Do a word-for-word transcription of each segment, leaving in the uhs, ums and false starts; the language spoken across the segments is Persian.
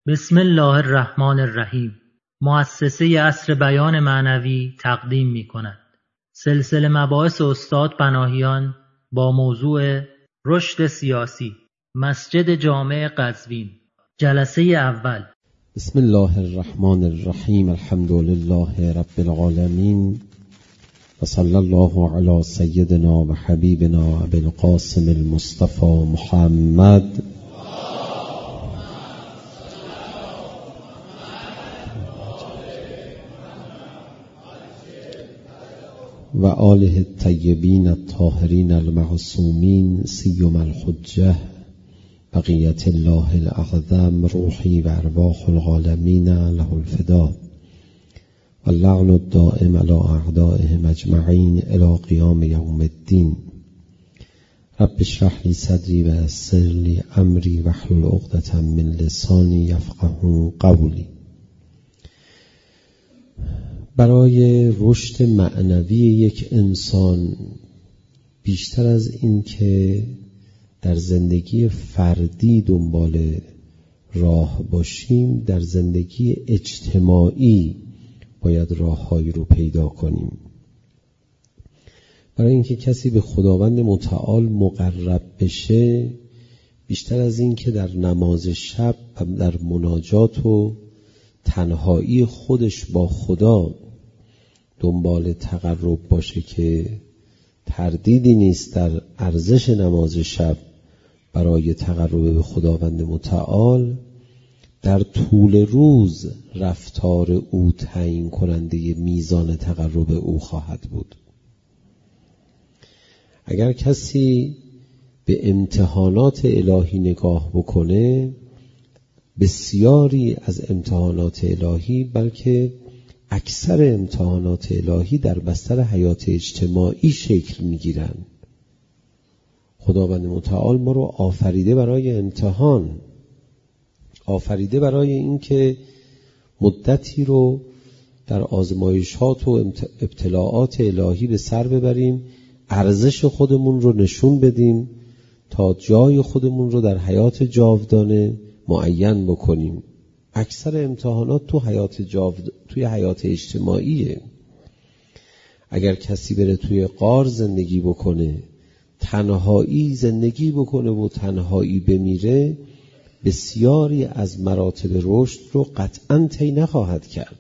بسم الله الرحمن الرحیم. مؤسسه عصر بیان معنوی تقدیم می کند سلسله مباحث استاد پناهیان با موضوع رشد سیاسی، مسجد جامع قزوین. جلسه اول. بسم الله الرحمن الرحیم. الحمد لله رب العالمین و صلی الله علی سیدنا و حبیبنا ابی القاسم المصطفى محمد و آله الطیبین الطاهرین المعصومین سیما الحجة بقیت الله الاعظم روحی و ارواح العالمین له الفدا و اللعن الدائم علی اعدائهم اجمعین الی قیام یوم الدین. رب اشرح لی صدری و یسر لی امری واحلل عقدة من لسانی یفقهوا قولی. برای رشد معنوی یک انسان بیشتر از این که در زندگی فردی دنبال راه باشیم، در زندگی اجتماعی باید راههایی رو پیدا کنیم. برای اینکه کسی به خداوند متعال مقرب بشه، بیشتر از این که در نماز شب و در مناجات و تنهایی خودش با خدا دنبال تقرب باشه که تردیدی نیست در ارزش نماز شب برای تقرب به خداوند متعال، در طول روز رفتار او تعیین کننده میزان تقرب او خواهد بود. اگر کسی به امتحانات الهی نگاه بکنه، بسیاری از امتحانات الهی بلکه اکثر امتحانات الهی در بستر حیات اجتماعی شکل میگیرن. خداوند متعال ما رو آفریده برای امتحان، آفریده برای اینکه مدتی رو در آزمایشات و ابتلاعات الهی به سر ببریم، ارزش خودمون رو نشون بدیم تا جای خودمون رو در حیات جاودانه معین بکنیم. اکثر امتحانات تو حیات جاود... توی حیات اجتماعیه. اگر کسی بره توی غار زندگی بکنه، تنهایی زندگی بکنه و تنهایی بمیره، بسیاری از مراتب رشد رو قطعاً طی نخواهد کرد.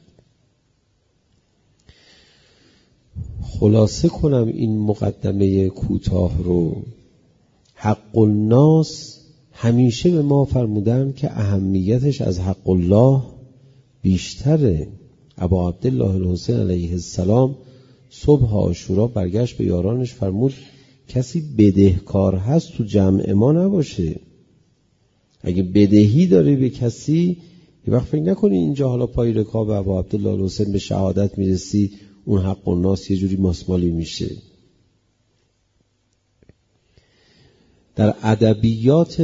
خلاصه کنم این مقدمه کوتاه رو. حق الناس همیشه به ما فرمودن که اهمیتش از حق الله بیشتره. ابا عبدالله الحسین علیه السلام صبح عاشورا برگشت به یارانش فرمود کسی بدهکار هست تو جمع ما نباشه. اگه بدهی داری به کسی، یه وقت فکر نکنی اینجا حالا پای رکاب ابا عبدالله الحسین به شهادت میرسی اون حق الناس یه جوری ماسمالی میشه. در ادبیات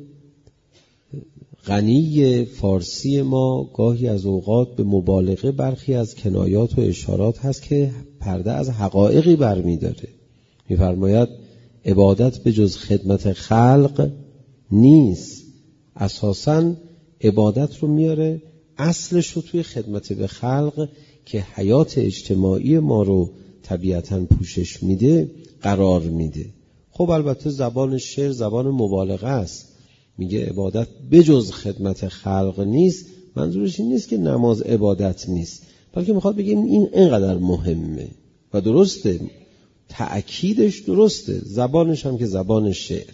غنی فارسی ما گاهی از اوقات به مبالغه برخی از کنایات و اشارات هست که پرده از حقایقی برمی داره. می فرماید عبادت به جز خدمت خلق نیست. اساساً عبادت رو میاره اصلش رو توی خدمت به خلق که حیات اجتماعی ما رو طبیعتاً پوشش میده قرار میده. خب البته زبان شعر زبان مبالغه است. میگه عبادت بجز خدمت خلق نیست. منظورش این نیست که نماز عبادت نیست، بلکه میخواد بگه این اینقدر مهمه و درسته، تأکیدش درسته، زبانش هم که زبان شعر.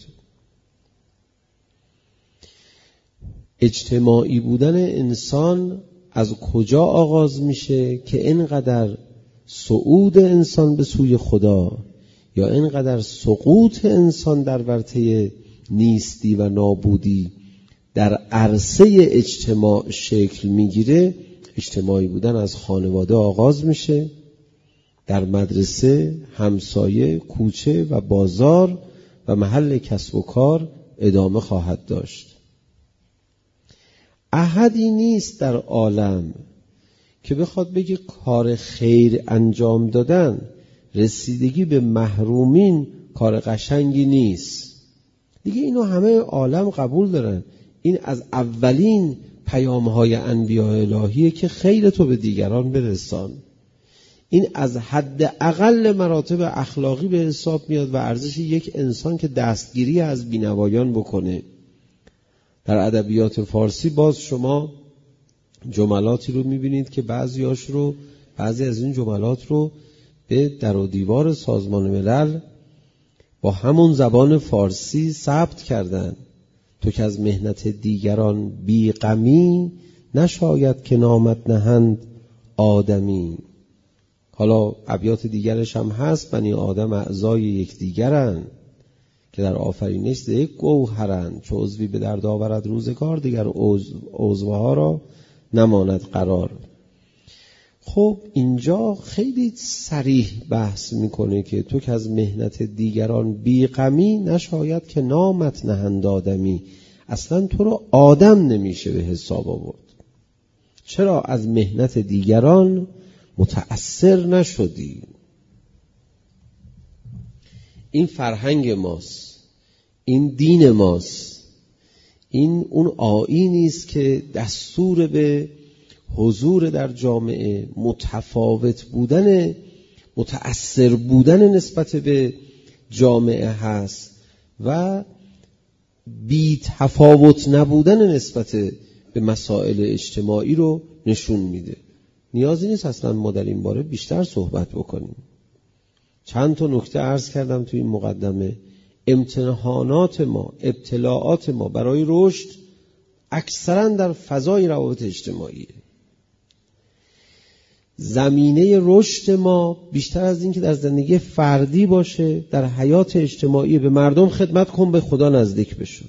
اجتماعی بودن انسان از کجا آغاز میشه که اینقدر صعود انسان به سوی خدا یا اینقدر سقوط انسان در ورطه نیستی و نابودی در عرصه اجتماع شکل میگیره؟ اجتماعی بودن از خانواده آغاز میشه، در مدرسه، همسایه، کوچه و بازار و محل کسب و کار ادامه خواهد داشت. احدی نیست در عالم که بخواد بگه کار خیر انجام دادن، رسیدگی به محرومین کار قشنگی نیست. دیگه اینو همه عالم قبول دارن. این از اولین پیام‌های انبیاء الهیه که خیر تو به دیگران برسان. این از حد اقل مراتب اخلاقی به حساب میاد و ارزش یک انسان که دستگیری از بینوایان بکنه. در ادبیات فارسی باز شما جملاتی رو میبینید که بعضیاش رو بعضی از این جملات رو به در و دیوار سازمان ملل با همون زبان فارسی ثبت کردن. تو که از مهنت دیگران بی غمی، نشاید که نامت نهند آدمی. حالا ابیات دیگرش هم هست: بنی آدم اعضای یکدیگرند، که در آفرینش ز یک گوهرند. چو عضوی به درد آورد روزگار، دیگر عضوها را نماند قرار. خب اینجا خیلی صریح بحث میکنه که تو که از مهنت دیگران بی غمی، نشاید که نامت نهند آدمی. اصلا تو رو آدم نمیشه به حساب آورد. چرا از مهنت دیگران متأثر نشدی؟ این فرهنگ ماست، این دین ماست، این اون آیینی است که دستور به حضور در جامعه، متفاوت بودن، متأثر بودن نسبت به جامعه هست و بی تفاوت نبودن نسبت به مسائل اجتماعی رو نشون میده. نیازی نیست اصلا ما در این باره بیشتر صحبت بکنیم. چند تا نکته عرض کردم توی این مقدمه. امتحانات ما، ابتلاعات ما برای رشد اکثرا در فضای روابط اجتماعیه. زمینه رشد ما بیشتر از این که در زندگی فردی باشه، در حیات اجتماعی به مردم خدمت کن، به خدا نزدیک بشو.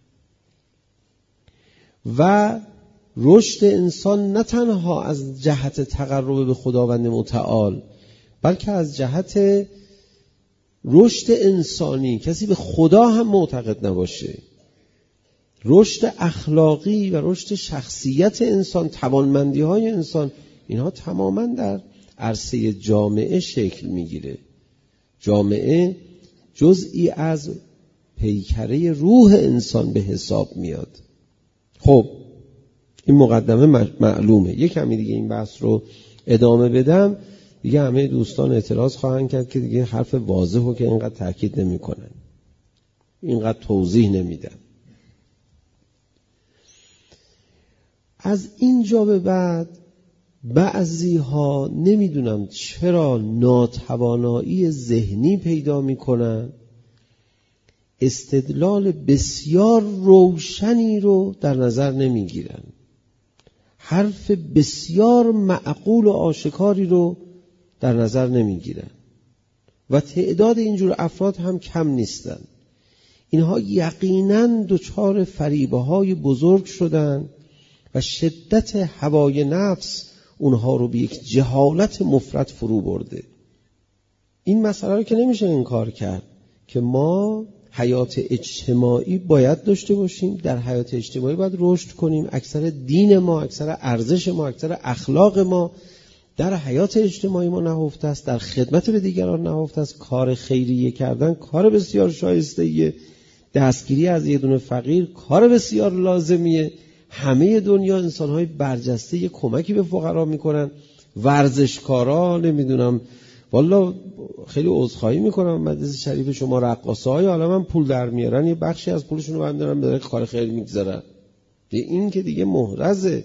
و رشد انسان نه تنها از جهت تقرب به خداوند متعال، بلکه از جهت رشد انسانی. کسی به خدا هم معتقد نباشه. رشد اخلاقی و رشد شخصیت انسان، توانمندی های انسان، اینها تماما در عرصه جامعه شکل میگیره. جامعه جزئی از پیکره روح انسان به حساب میاد. خب این مقدمه معلومه. یک کمی دیگه این بحث رو ادامه بدم، دیگه همه دوستان اعتراض خواهند کرد که دیگه حرف واضحو که اینقدر تاکید نمی کنن، اینقدر توضیح نمیدن. از اینجا به بعد بعضی ها نمیدونم چرا ناتوانایی ذهنی پیدا میکنن، استدلال بسیار روشنی رو در نظر نمیگیرن، حرف بسیار معقول و آشکاری رو در نظر نمیگیرن و تعداد اینجور افراد هم کم نیستن. اینها یقیناً دچار فریبه های بزرگ شدن و شدت هوای نفس اونها رو به یک جهالت مفرط فرو برده. این مسئله رو که نمیشه انکار کرد که ما حیات اجتماعی باید داشته باشیم، در حیات اجتماعی باید رشد کنیم. اکثر دین ما، اکثر ارزش ما، اکثر اخلاق ما در حیات اجتماعی ما نهفته است، در خدمت به دیگران نهفته است. کار خیریه کردن کار بسیار شایسته‌ایه، دستگیری از یه دونه فقیر کار بسیار لازمیه. همه دنیا انسان‌های برجسته یه کمکی به فقرا میکنن. ورزشکارا، نمیدونم والا خیلی عذرخواهی میکنم مجلس شریف شما، رقاصه‌های عالم پول در میارن، یه بخشی از پولشون رو بردارن به کار خیر میگذارن. این که دیگه محرزه.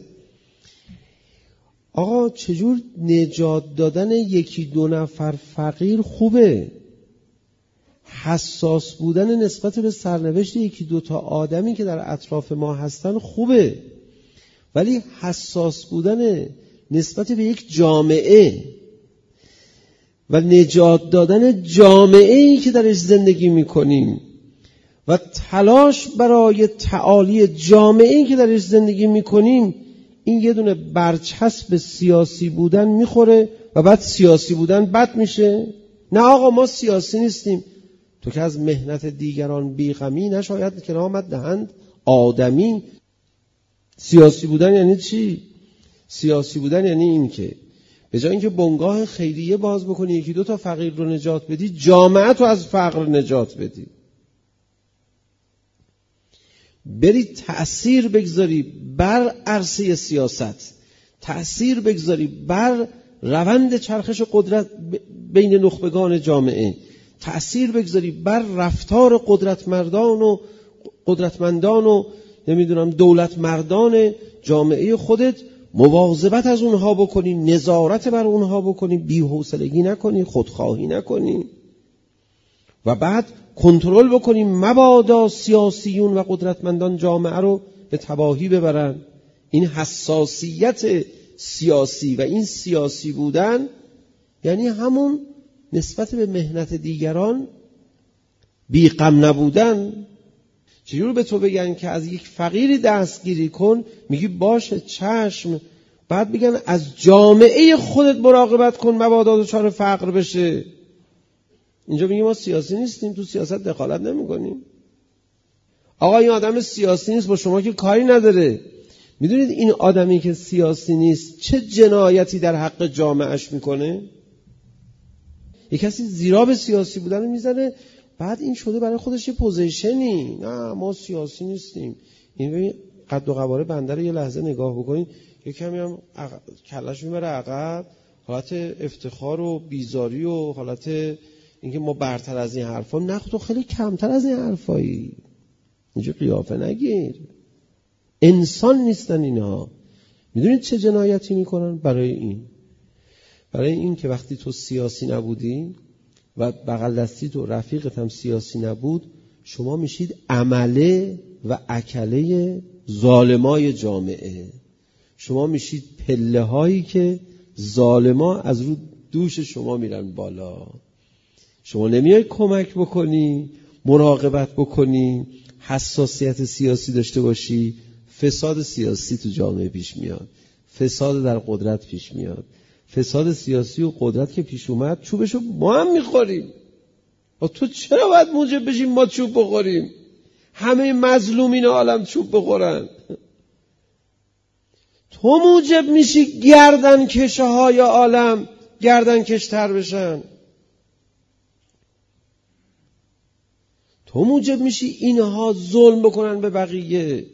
آقا چجور نجات دادن یکی دو نفر فقیر خوبه، حساس بودن نسبت به سرنوشت یکی دو تا آدمی که در اطراف ما هستن خوبه، ولی حساس بودن نسبت به یک جامعه و نجات دادن جامعه‌ای که درش زندگی میکنیم و تلاش برای تعالی جامعه‌ای که درش زندگی میکنیم، این یه دونه برچسب سیاسی بودن میخوره و بعد سیاسی بودن بد میشه. نه آقا ما سیاسی نیستیم. تو که از مهنت دیگران بیغمی، نشاید که نامت دهند آدمی. سیاسی بودن یعنی چی؟ سیاسی بودن یعنی این که به جای اینکه بنگاه خیریه باز بکنی یکی دو تا فقیر رو نجات بدی، جامعه تو از فقر نجات بدی. بری تأثیر بگذاری بر عرصه سیاست، تأثیر بگذاری بر روند چرخش قدرت بین نخبگان جامعه، تأثیر بگذاری بر رفتار قدرتمندان و قدرتمندان و نمیدونم دولت مردان جامعه خودت، مواظبت از اونها بکنی، نظارت بر اونها بکنی، بی‌حوصلگی نکنی، خودخواهی نکنی و بعد کنترل بکنی مبادا سیاسیون و قدرتمندان جامعه رو به تباهی ببرن. این حساسیت سیاسی و این سیاسی بودن یعنی همون نسبت به مهنت دیگران بی غم نبودن. چجور به تو بگن که از یک فقیری دستگیری کن، میگی باشه چشم، بعد بگن از جامعه خودت مراقبت کن مبادا دچار فقر بشه. اینجا میگیم ما سیاسی نیستیم، تو سیاست دخالت نمی کنیم. آقا این آدم سیاسی نیست، با شما که کاری نداره. میدونید این آدمی که سیاسی نیست چه جنایتی در حق جامعهش میکنه؟ یک کسی زیرا به سیاسی بودن رو میزنه، بعد این شده برای خودش یه پوزیشنی. نه ما سیاسی نیستیم. این ببین قد و قواره بنده رو یه لحظه نگاه بکنین، یه کمی هم عق... کلش میبره عقب، حالت افتخار و بیزاری و حالت اینکه ما برتر از این حرفا. نه تو خیلی کمتر از این حرفایی. اینجا قیافه نگیر. انسان نیستن اینها. میدونید چه جنایتی میکنن؟ برای این برای این که وقتی تو سیاسی نبودی و بغل دستی تو رفیقت هم سیاسی نبود، شما میشید عمله و اکله ظالمای جامعه. شما میشید پله هایی که ظالما از رو دوش شما میرن بالا. شما نمیای کمک بکنی، مراقبت بکنی، حساسیت سیاسی داشته باشی، فساد سیاسی تو جامعه پیش میاد، فساد در قدرت پیش میاد. فساد سیاسی و قدرت که پیش اومد چوبشو ما هم میخوریم. و تو چرا باید موجب بشیم ما چوب بخوریم؟ همه مظلومین عالم چوب بخورن. تو موجب میشی گردن کشه های عالم گردن کشتر بشن. تو موجب میشی اینها ظلم بکنن به بقیه.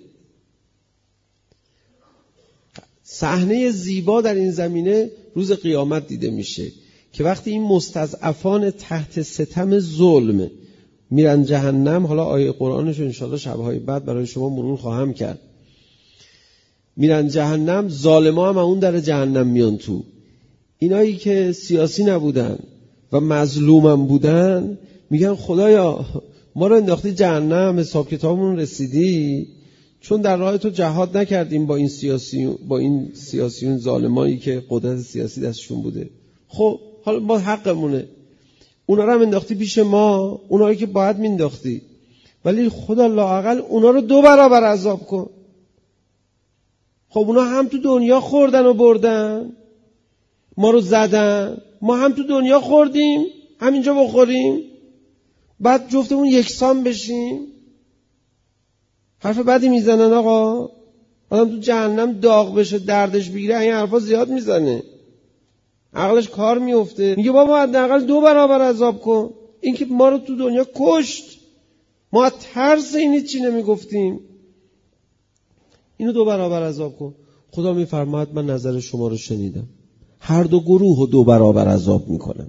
صحنه زیبا در این زمینه روز قیامت دیده میشه که وقتی این مستضعفان تحت ستم ظلم میرن جهنم. حالا آیه قرآنش انشاءالله شبهای بعد برای شما مرور خواهم کرد. میرن جهنم، ظالما هم اون در جهنم میان تو. اینایی که سیاسی نبودن و مظلومم بودن میگن خدایا ما رو انداختی جهنم، حساب کتابمون رسیدی، چون در راه تو جهاد نکردیم با این سیاسی با این سیاسیون ظالمایی که قدرت سیاسی دستشون بوده. خب حالا ما حقمونه، اونا رو هم انداختی پیش ما، اونایی که باید مینداختی، ولی خدا لااقل اونا رو دو برابر عذاب کن. خب اونا هم تو دنیا خوردن و بردن، ما رو زدن، ما هم تو دنیا خوردیم همینجا بخوریم، بعد جفتمون یکسان بشیم. حرف بدی میزنن آقا. آدم تو جهنم داغ بشه دردش بگیره این حرفا زیاد میزنه، عقلش کار میفته، میگه بابا حداقل دو برابر عذاب کن. این که ما رو تو دنیا کشت، ما ترس این هیچی نمیگفتیم، اینو دو برابر عذاب کن. خدا میفرماید من نظر شما رو شنیدم، هر دو گروه رو دو برابر عذاب میکنم.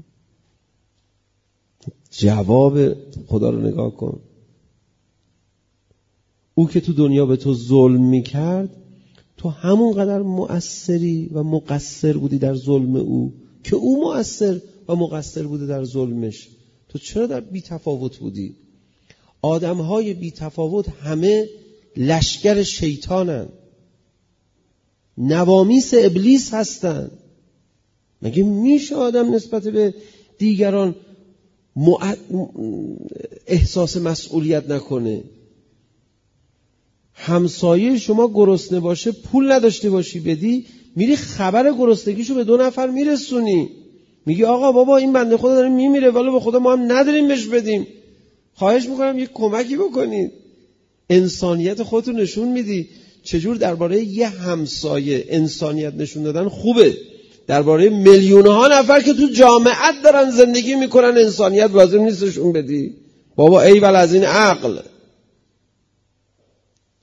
جواب خدا رو نگاه کن. او که تو دنیا به تو ظلم میکرد، تو همون قدر مؤثری و مقصر بودی در ظلم او که او مؤثر و مقصر بوده در ظلمش. تو چرا در بی تفاوت بودی؟ آدمهای بی تفاوت همه لشکر شیطانن، نوامیس ابلیس هستن. مگه میشه آدم نسبت به دیگران احساس مسئولیت نکنه؟ همسایه شما گرسنه باشه، پول نداشته باشی بدی، میری خبر گرسنگیشو به دو نفر میرسونی، میگی آقا بابا این بنده خدا داره میمیره ولی به خدا ما هم نداریم بهش بدیم، خواهش میکنم یک کمکی بکنید. انسانیت خودتو نشون میدی. چجور درباره یه همسایه انسانیت نشون دادن خوبه، درباره میلیون ها نفر که تو جامعت دارن زندگی میکنن انسانیت لازم نیستشون بدی؟ بابا ایول از این عقل.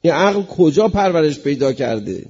این عقل کجا پرورش پیدا کرده؟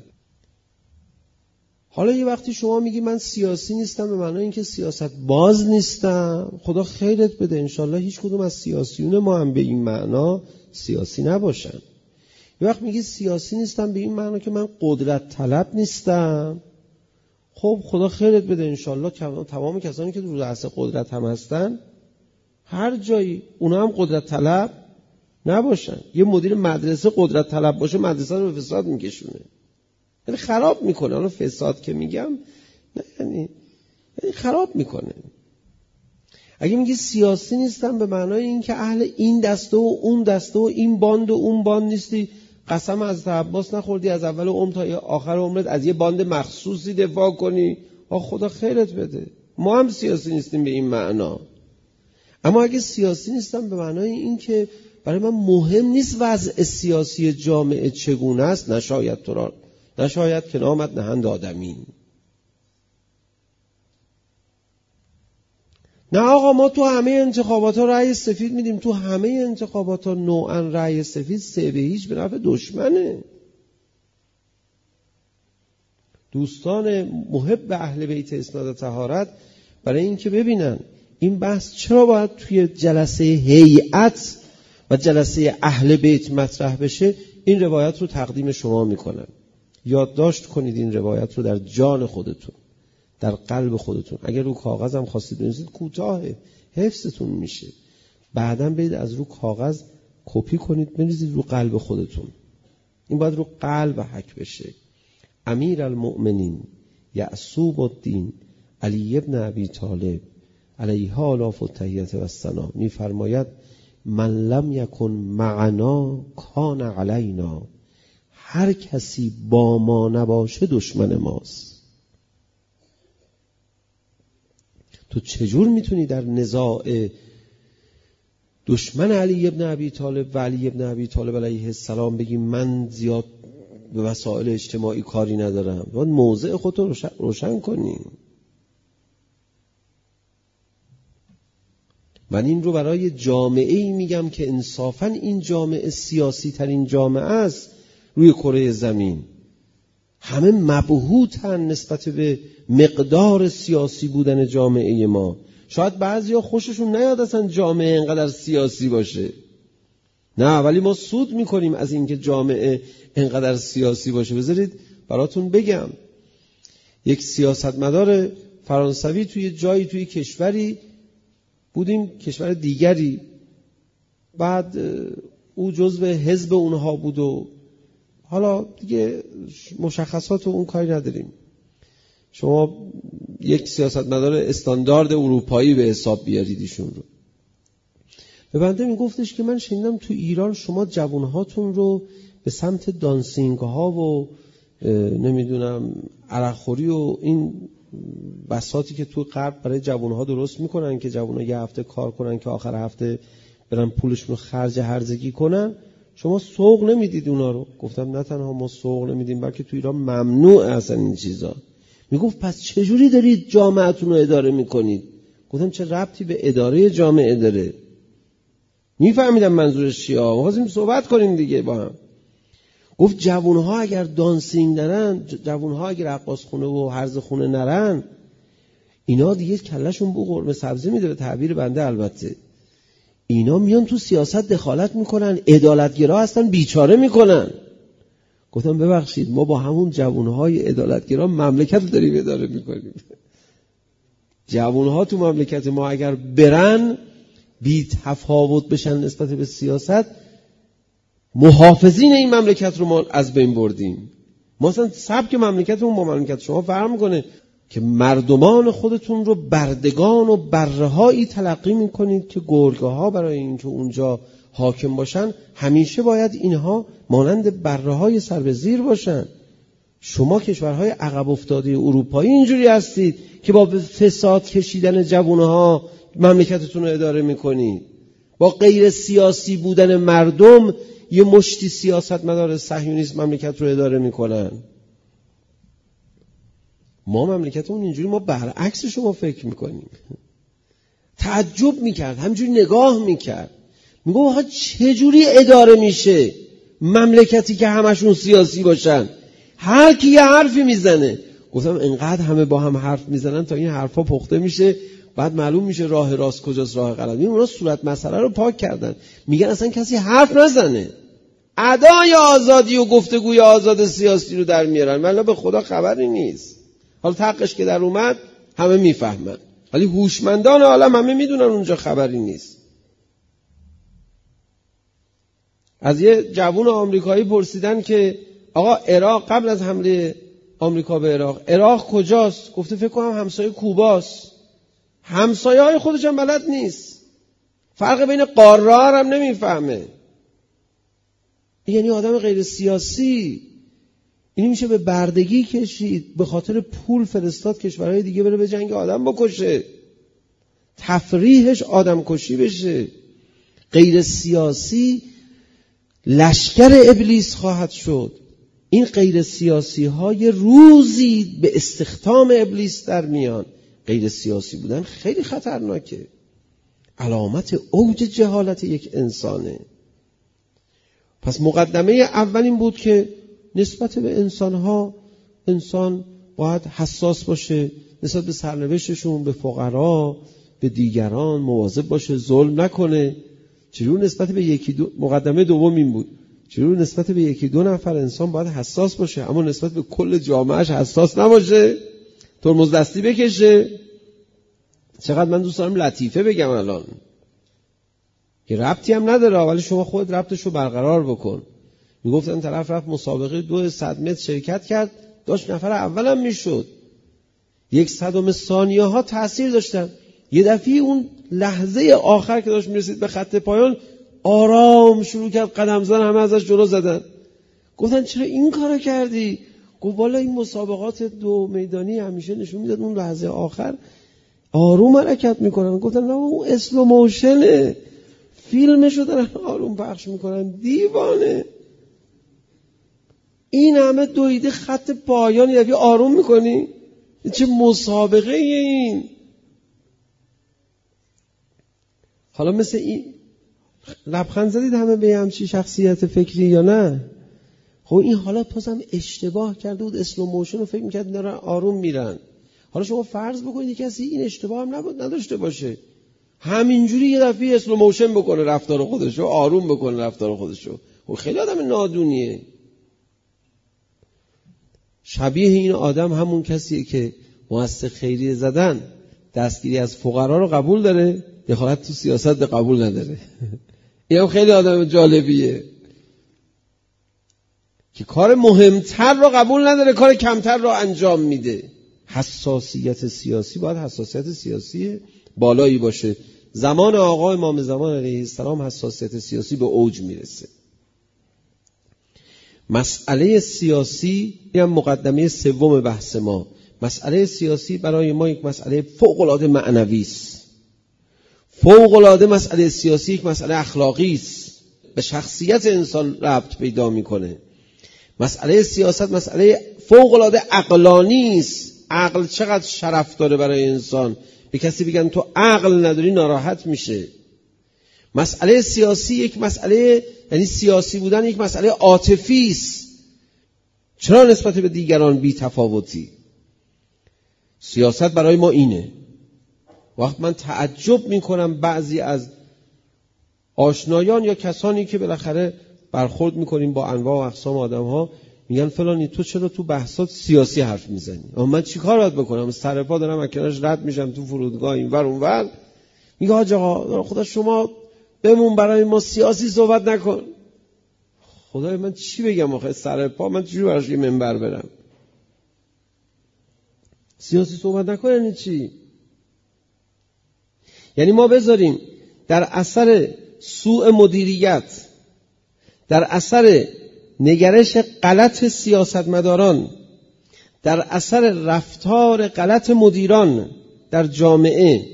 حالا یه وقتی شما میگی من سیاسی نیستم به معنای اینکه سیاست باز نیستم، خدا خیرت بده، انشالله هیچ کدوم از سیاسیون ما هم به این معنا سیاسی نباشن. یه وقت میگی سیاسی نیستم به این معنا که من قدرت طلب نیستم، خب خدا خیرت بده، انشالله تمام کسانی که رو رأس قدرت هم هستن هر جایی اونا هم قدرت طلب نباشن. یه مدیر مدرسه قدرت طلب باشه مدرسه رو به فساد میکشونه، یعنی خراب میکنه. حالا فساد که میگم نه یعنی یعنی خراب میکنه. اگه میگی سیاسی نیستم به معنای این که اهل این دسته و اون دسته و این باند و اون باند نیستی، قسم از عباس نخوردی از اول عمر تا آخر عمرت از یه باند مخصوصی دفاع کنی، آ خدا خیرت بده. ما هم سیاسی نیستیم به این معنا. اما اگه سیاسی نیستم به معنای این که برای من مهم نیست وضع سیاسی جامعه چگونه است، نشاید تو را نشاید که نامت نهند آدمی. نه آقا ما تو همه انتخابات ها رأی سفید میدیم، تو همه انتخابات ها نوعا رأی سفید سه به هیچ به نفع دشمنه. دوستان محب اهل بیت اسناد طهارت برای اینکه ببینن این بحث چرا باید توی جلسه هیئت و جلسه اهل بیت مطرح بشه، این روایت رو تقدیم شما میکنن. یادداشت کنید این روایت رو در جان خودتون، در قلب خودتون. اگر رو کاغذ هم خواستید بنویسید کوتاهه، حفظتون میشه. بعداً برید از رو کاغذ کپی کنید بنویسید رو قلب خودتون. این باید رو قلب حک بشه. امیر المؤمنین یعصوب الدین علی ابن ابی طالب علیه آلاف التحیت و الثنا میفرماید من لم یکن معنا کان علینا، هر کسی با ما نباشه دشمن ماست. تو چجور میتونی در نزاع دشمن علی ابن ابی طالب و علی ابن ابی طالب علیه السلام بگی من زیاد به مسائل اجتماعی کاری ندارم؟ باید موضع خودت رو روشن, روشن کنی. من این رو برای جامعه‌ای میگم که انصافاً این جامعه سیاسی ترین جامعه است روی کره زمین. همه مبهوتن نسبت به مقدار سیاسی بودن جامعه ما. شاید بعضیا خوششون نیاد اصلا جامعه اینقدر سیاسی باشه، نه ولی ما سود میکنیم از اینکه جامعه اینقدر سیاسی باشه. بذارید براتون بگم، یک سیاستمدار فرانسوی توی جایی توی کشوری بودیم، کشور دیگری، بعد او جزو حزب اونها بود و حالا دیگه مشخصات اون کاری نداریم. شما یک سیاستمدار استاندارد اروپایی به حساب بیارید ایشون رو. به بنده میگفتش که من شنیدم تو ایران شما جوانهاتون رو به سمت دانسینگ ها و نمیدونم عرقخوری و این بساطی که تو غرب برای جوانها درست میکنن که جوانها یه هفته کار کنن که آخر هفته برن پولشون رو خرج هرزگی کنن، شما سوق نمیدید اونا رو. گفتم نه تنها ما سوق نمیدیم بلکه تو ایران ممنوع اصلا این چیزا. میگفت پس چجوری دارید جامعهتون رو اداره میکنید؟ گفتم چه ربطی به اداره جامعه داره؟ میفهمیدم منظورش چیه، می‌خواستیم صحبت کنیم دیگه با هم. گفت جوانها اگر دانسینگ نرن، جوانها اگر رقاص خونه و هرز خونه نرن، اینا دیگه کلشون بو قرمه سبزی میده به تعبیر بنده البته. اینا میان تو سیاست دخالت میکنن، عدالتگرا هستن، بیچاره میکنن. گفتم ببخشید ما با همون جوانهای عدالتگرا مملکت رو داریم اداره میکنیم. جوانها تو مملکت ما اگر برن بی تفاوت بشن نسبت به سیاست، محافظین این مملکت رو ما از بین بردیم. ما اصلا سبک مملکتمون با مملکت شما فرق میکنه که مردمان خودتون رو بردگان و برهایی تلقی میکنید که گرگه ها برای اینکه اونجا حاکم باشن همیشه باید اینها مانند برههای سر به زیر باشن. شما کشورهای عقب افتاده اروپایی اینجوری هستید که با فساد کشیدن جوانها مملکتتون رو اداره میکنید. با غیر سیاسی بودن مردم یه مشتی سیاستمدار صهیونیست مملکت رو اداره میکنن. ما مملکتمون اینجوری، ما برعکس شما فکر میکنیم. تعجب میکرد، همینجوری نگاه میکرد، میگو آقا چجوری اداره میشه؟ مملکتی که همشون سیاسی باشن؟ هر کی یه حرفی میزنه. گفتم انقدر همه با هم حرف میزنن تا این حرفا پخته میشه، بعد معلوم میشه راه راست کجاست، راه غلط. این اونا صورت مسئله رو پاک کردن، میگن اصلا کسی حرف نزنه، ادای آزادی و گفتگوی آزاد سیاسی رو در میارن. ولی به خدا خبری نیست. حالا حقش که در اومد همه میفهمن، ولی هوشمندان عالم همه میدونن اونجا خبری نیست. از یه جوون آمریکایی پرسیدن که آقا عراق قبل از حمله آمریکا به عراق، عراق کجاست؟ گفته فکر کنم همسایه کوباست. همسایه های خودش هم بلد نیست، فرق بین قاره ها هم نمیفهمه. یعنی آدم غیر سیاسی. اینی میشه به بردگی کشید، به خاطر پول فرستاد کشورهای دیگه بره به جنگ آدم بکشه، تفریحش آدم کشی بشه. غیر سیاسی لشکر ابلیس خواهد شد. این غیر سیاسی های روزی به استخدام ابلیس در میان. غیر سیاسی بودن خیلی خطرناکه، علامت اوج جهالت یک انسانه. پس مقدمه اول این بود که نسبت به انسانها انسان باید حساس باشه، نسبت به سرنوشتشون، به فقرا، به دیگران مواظب باشه، ظلم نکنه. چجور نسبت به یکی دو، مقدمه دوم این بود، چجور نسبت به یکی دو نفر انسان باید حساس باشه، اما نسبت به کل جامعهش حساس نباشه، ترمز دستی بکشه. چقدر من دوست دارم لطیفه بگم الان که ربطی هم نداره، ولی شما خود ربطش رو برقرار بکن. میگفتن طرف رفت مسابقه دو صد متر شرکت کرد، داشت نفر اولم میشد، یک صدم ثانیه ها تأثیر داشتن. یه دفعه اون لحظه آخر که داشت میرسید به خط پایان آرام شروع کرد قدم زدن، همه ازش جلو زدن. گفتن چرا این کارو کردی؟ گفت والا این مسابقات دو میدانی همیشه نشون میداد اون لحظه آخر آروم حرکت میکنن. گفتن نه اون اسلو موشنه، فیلمشو دارن آروم پخش میکنن. دیوانه، این همه دویده خط پایان یه دفعه آروم میکنی؟ چه مسابقه این؟ حالا مثل این لبخند زدید همه به همچی شخصیت فکری یا نه؟ خب این حالا پازم اشتباه کرده بود، اسلو موشن رو فکر میکرد دارن آروم میرن. حالا شما فرض بکنید کسی این اشتباه هم نبود نداشته باشه، همینجوری یه دفعه اسلو موشن بکنه رفتار خودشو، آروم بکنه رفتار خودشو. خب خیلی آدم نادونیه. شبیه این آدم همون کسیه که مؤسسه خیریه زدن دستگیری از فقرا رو قبول داره، دخالت تو سیاست به قبول نداره. این هم خیلی آدم جالبیه که کار مهمتر رو قبول نداره، کار کمتر رو انجام میده. حساسیت سیاسی باید حساسیت سیاسی بالایی باشه. زمان آقا امام زمان علیه السلام حساسیت سیاسی به اوج میرسه. مسئله سیاسی هم مقدمه سوم بحث ما. مسئله سیاسی برای ما یک مسئله فوق‌العاده معنوی است. فوق‌العاده مسئله سیاسی یک مسئله اخلاقی است، به شخصیت انسان ربط پیدا میکنه. مسئله سیاست مسئله فوق‌العاده عقلانی است. عقل چقدر شرف داره برای انسان. به کسی بگن تو عقل نداری ناراحت میشه. مسئله سیاسی یک مسئله، یعنی سیاسی بودن یک مسئله عاطفی است. چرا نسبت به دیگران بی تفاوتی؟ سیاست برای ما اینه. وقت من تعجب میکنم بعضی از آشنایان یا کسانی که بالاخره برخورد میکنیم با انواع و اقسام آدم ها، میگن فلانی تو چرا تو بحثات سیاسی حرف میزنی؟ اما من چی کار باید بکنم؟ سر پا دارم از کنارش رد میشم تو فرودگاه اینور اونور. میگه حاج آقا خدا شما بمون، برای ما سیاسی صحبت نکن. خدای من چی بگم آخه؟ سر پا من چجوری براش یه منبر برم؟ سیاسی صحبت نکن یعنی چی؟ یعنی ما بذاریم در اثر سوء مدیریت، در اثر نگرش غلط سیاستمداران، در اثر رفتار غلط مدیران در جامعه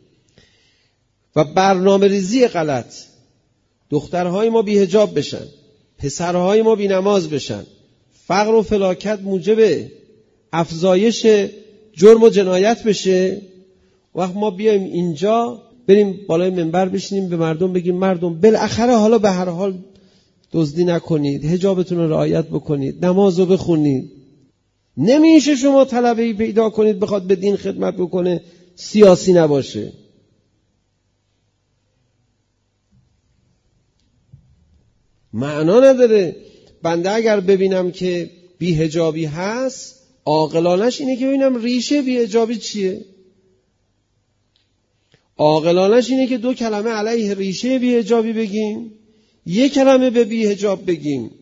و برنامه ریزی غلط، دخترهای ما بی حجاب بشن، پسرهای ما بی نماز بشن، فقر و فلاکت موجب افزایش جرم و جنایت بشه. وقت ما بیایم اینجا بریم بالای منبر بشینیم به مردم بگیم مردم بالاخره حالا به هر حال دزدی نکنید، حجابتون رو رعایت بکنید، نماز رو بخونید. نمیشه شما طلبه‌ای پیدا کنید بخواد به دین خدمت بکنه سیاسی نباشه. معنا نداره. بنده اگر ببینم که بی‌حجابی هست، عاقلانش اینه که ببینم ریشه بی‌حجابی چیه. عاقلانش اینه که دو کلمه علیه ریشه بی‌حجابی بگیم، یک کلمه به بی‌حجاب بگیم.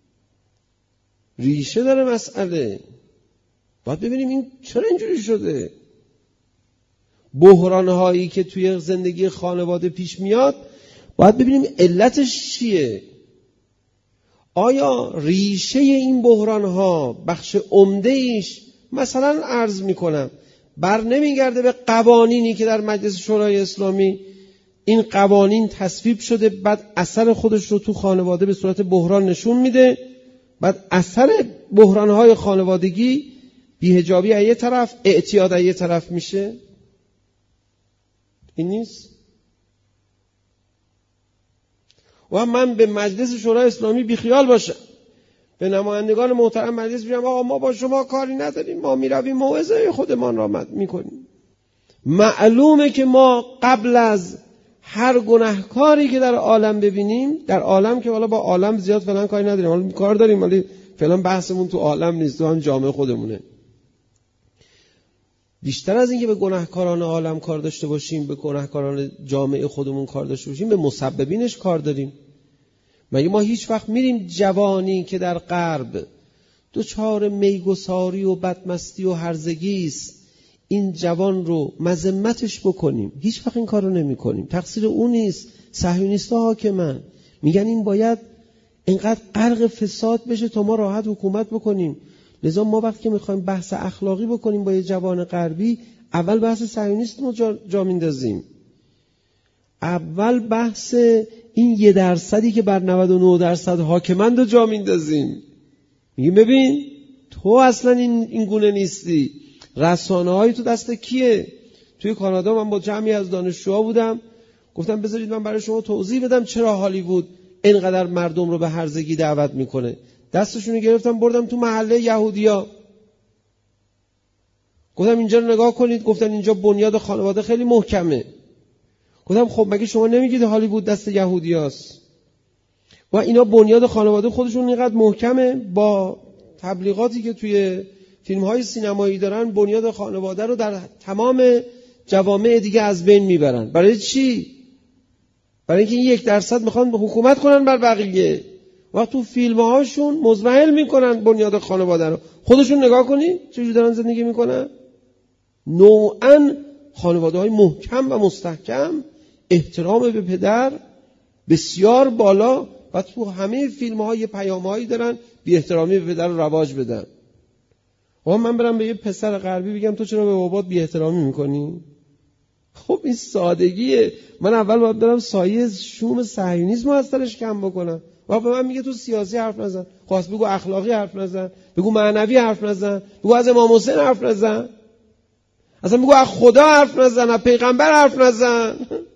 ریشه داره مسئله. باید ببینیم این چرا اینجوری شده. بحران‌هایی که توی زندگی خانواده پیش میاد باید ببینیم علتش چیه. آیا ریشه این بحران‌ها بخش عمده ایش مثلا عرض میکنم بر نمیگرده به قوانینی که در مجلس شورای اسلامی این قوانین تصویب شده، بعد اثر خودش رو تو خانواده به صورت بحران نشون میده، بعد اثر بحران‌های خانوادگی بی‌حجابی از یه طرف، اعتیاد از یه طرف میشه؟ این نیست. و من به مجلس شورای اسلامی بیخیال باشم، به نمایندگان محترم مجلس بگم آقا ما با شما کاری نداریم، ما میرویم موعظه خودمان را میکنیم. معلومه که ما قبل از هر گناهکاری که در عالم ببینیم، در عالم که والا با عالم زیاد فلان کاری نداریم، حالا کار داریم ولی فعلا بحثمون تو عالم نیست، تو هم جامعه خودمونه. بیشتر از اینکه به گناهکاران عالم کار داشته باشیم، به گناهکاران جامعه خودمون کار داشته باشیم، به مسببینش کار داریم. مگه ما هیچ وقت میریم جوانی که در غرب دوچار میگساری و بدمستی و هرزگی است این جوان رو مذمتش بکنیم؟ هیچ وقت این کار رو نمی کنیم. تقصیر اون نیست. صهیونیست‌ها حاکمن، میگن این باید اینقدر غرق فساد بشه تا ما راحت حکومت بکنیم. لذا ما وقتی که میخوایم بحث اخلاقی بکنیم با یه جوان غربی، اول بحث صهیونیسم رو جا, جا میندازیم. اول بحث این یه درصدی که بر نود و نه درصد حاکمند رو جا میندازیم. میگیم ببین تو اصلا این, این گونه نیستی. رسانه های تو دست کیه؟ توی کانادا من با جمعی از دانشجوها بودم، گفتم بذارید من برای شما توضیح بدم چرا هالیوود اینقدر مردم رو به هرزگی دعوت میکنه. دستشون رو گرفتم بردم تو محله یهودیا، گفتم اینجا رو نگاه کنید. گفتن اینجا بنیاد خانواده خیلی محکمه. گفتم خب مگه شما نمیگید هالیوود دست یهودیاست؟ و اینا بنیاد خانواده خودشون اینقدر محکمه، با تبلیغاتی که توی فیلم‌های سینمایی دارن بنیاد خانواده رو در تمام جوامع دیگه از بین میبرن. برای چی؟ برای اینکه این یک درصد میخوان حکومت کنن بر بقیه. وقت تو فیلم‌هاشون مزمحل میکنن بنیاد خانواده رو. خودشون نگاه کنید چجوری دارن زندگی میکنن. نوعاً خانواده‌های محکم و مستحکم، احترام به پدر بسیار بالا، و تو همه فیلم‌ها یه پیام‌هایی دارن بی احترامی به پدر رو رواج بدن. و من برم به یه پسر غربی بگم تو چرا به بابات بی احترامی میکنی؟ خب این سادگیه. من اول باید برم سایه شوم صهیونیسم رو از سرش کم بکنم. و به من میگه تو سیاسی حرف نزن. خواست بگو اخلاقی حرف نزن، بگو معنوی حرف نزن، بگو از امام حسین حرف نزن، اصلا بگو از خدا حرف نزن، از پیغمبر حرف نزن.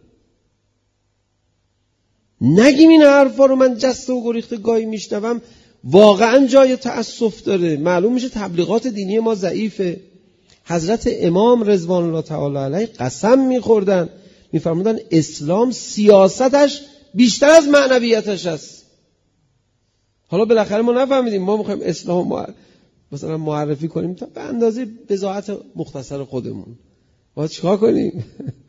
نگیم این حرفا رو. من جسته و گریخته گاهی میشنوم، واقعا جای تأسف داره. معلوم میشه تبلیغات دینی ما ضعیفه. حضرت امام رضوان الله تعالی علیه قسم میخوردن، میفرمودن اسلام سیاستش بیشتر از معنویتش است. حالا بالاخره ما نفهمیدیم، ما میخوایم اسلام ما مثلا معرفی کنیم تا به اندازه بضاعت مختصر خودمون. ما چیکار کنیم؟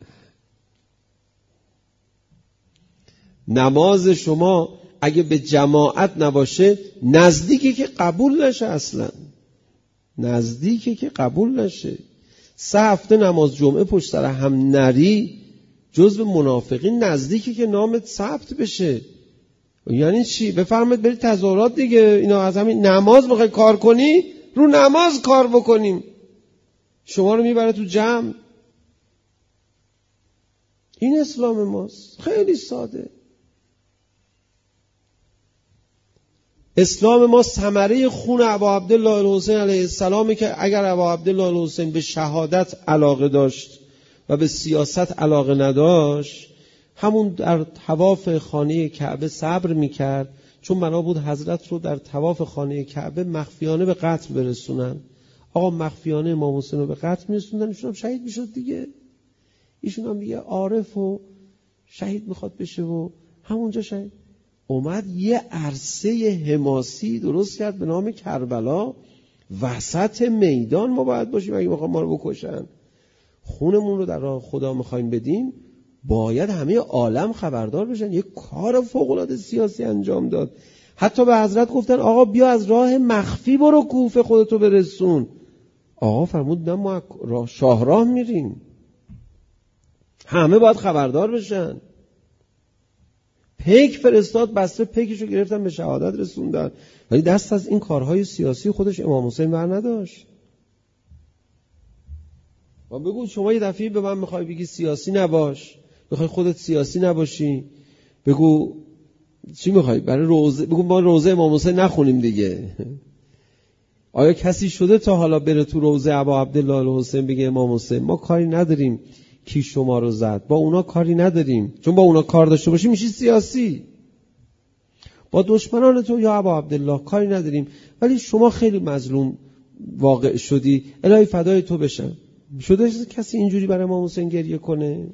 نماز شما اگه به جماعت نباشه نزدیکی که قبول نشه، اصلا نزدیکی که قبول نشه. سه هفته نماز جمعه پشت سر هم نری، جزو منافقین نزدیکی که نامت ثبت بشه. یعنی چی؟ بفرمایید برید تظاهرات دیگه. اینا از همین نماز میخوای کار کنی، رو نماز کار بکنیم. شما رو میبره تو جمع. این اسلام ماست. خیلی ساده. اسلام ما ثمره خون ابا عبدالله الحسین علیه السلامه که اگر ابا عبدالله الحسین به شهادت علاقه داشت و به سیاست علاقه نداشت، همون در طواف خانه کعبه صبر میکرد، چون بنا بود حضرت رو در طواف خانه کعبه مخفیانه به قتل برسونن. آقا مخفیانه امام حسین رو به قتل میرسوندن، ایشون هم شهید میشد دیگه. ایشون هم دیگه عارف و شهید میخواد بشه و همونجا شهید. اومد یه عرصه حماسی درست کرد به نام کربلا. وسط میدان ما باید باشیم اگه میخوام ما رو بکشن. خونمون رو در راه خدا میخوایم بدیم، باید همه عالم خبردار بشن. یه کار فوق‌العاده سیاسی انجام داد. حتی به حضرت گفتن آقا بیا از راه مخفی برو کوفه خودتو برسون. آقا فرمود نه ما راه شاهراه میریم. همه باید خبردار بشن. پیک فرستاد، بسته پیکشو گرفتن به شهادت رسوندن. ولی دست از این کارهای سیاسی خودش امام حسین بر نداشت. و بگو شما یه دفعه به من میخوای بگی سیاسی نباش، میخوای خودت سیاسی نباشی، بگو چی میخوای برای روزه، بگو ما روزه امام حسین نخونیم دیگه. آیا کسی شده تا حالا بره تو روزه ابا عبدالله الحسین بگه امام حسین؟ ما کاری نداریم کی شما رو زد، با اونا کاری نداریم، چون با اونا کار داشته باشی میشی سیاسی. با دشمنان تو یا ابا عبدالله کاری نداریم، ولی شما خیلی مظلوم واقع شدی، الهی فدای تو بشن. شده کسی اینجوری برای امام حسین گریه کنه؟